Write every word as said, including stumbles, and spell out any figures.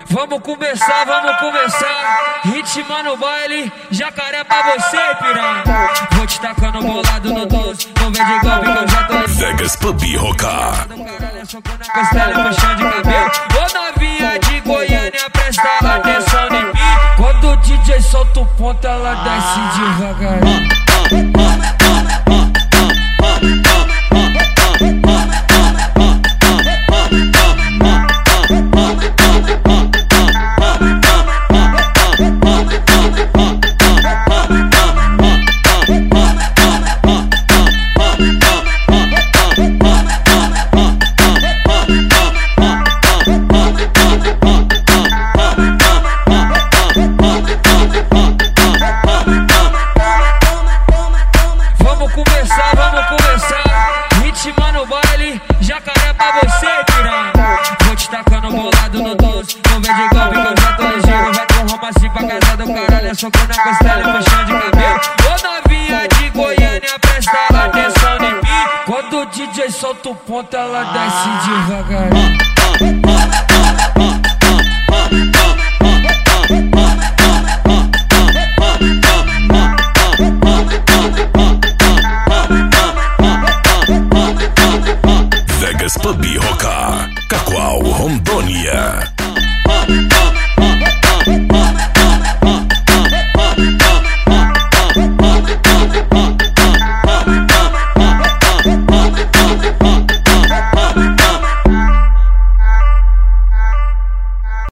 Vamos começar, vamos começar. Ritmo no baile, jacaré pra você, piranha. Vou te tacando bolado no doce, não vem de golpe que eu já tô. Vegas Puppy Roca. Costela no chão de cabelo. Ô novinha de Goiânia, presta atenção em mim. Quando o D J solta o ponto, ela desce devagarinho. Jacaré pra você, piranha. Vou te tacando bolado no doce, não vem de golpe que eu já tô ligeiro. Vai com romance pra casa do caralho, é soco na costela e puxão de cabelo. Ô novinha de Goiânia, presta atenção em mim. Quando o D J solta o ponto, ela desce devagarinho.